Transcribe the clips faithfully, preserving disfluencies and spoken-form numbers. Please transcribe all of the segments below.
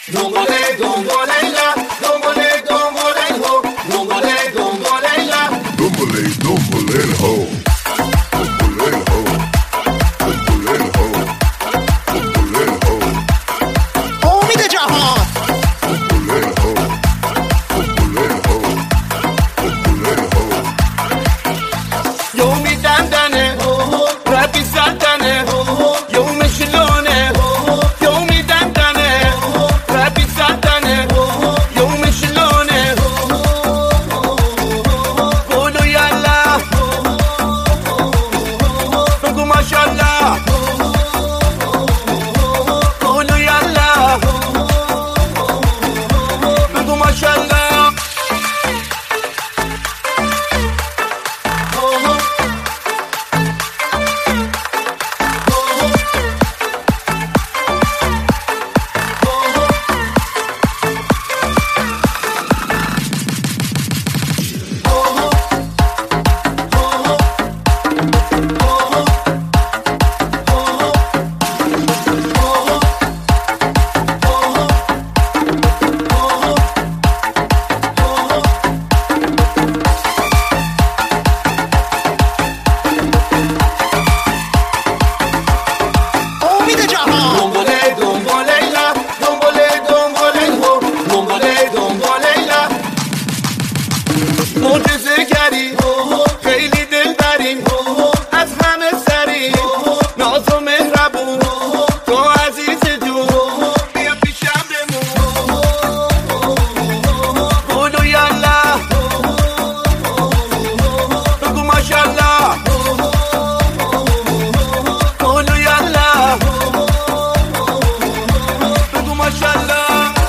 دنباله دنباله لا دنباله دنباله هو دنباله دنباله لا دنباله دنباله هو دنباله هو دنباله هو دنباله هو امید جهان دنباله هو دنباله هو دنباله هو يومي دندنه ربي سلطنه يوم شلونه يومي دندنه ربي سلطنه يوم شلونه قولوا يلا بگو ما شاء الله قولوا يلا بگو ما شاء الله امید جهان دنباله دنباله لا دنباله دنباله هو دنباله دنباله لا معجزه گری خیلی دلبری از همه سری ناز و مهربون تو عزیز جون بیا پیشم بمون قولوا یلا بگو ماشاءالله قولوا یلا بگو ماشاءالله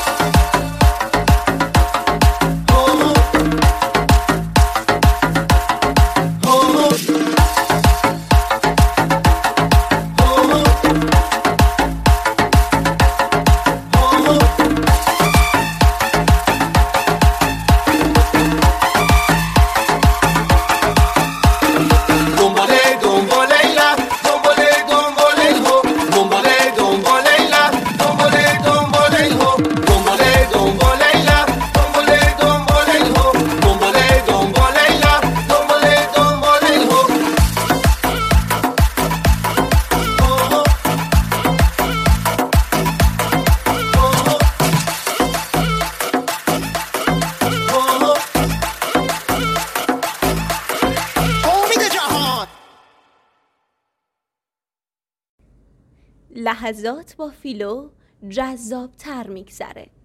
دنباله دنباله لا دنباله دنباله هو دنباله دنباله لا دنباله دنباله هو دنباله دنباله لا دنباله دنباله هو دنباله دنباله لا دنباله دنباله هو امید جهان لحظات با فیلو جذاب تر میگذره.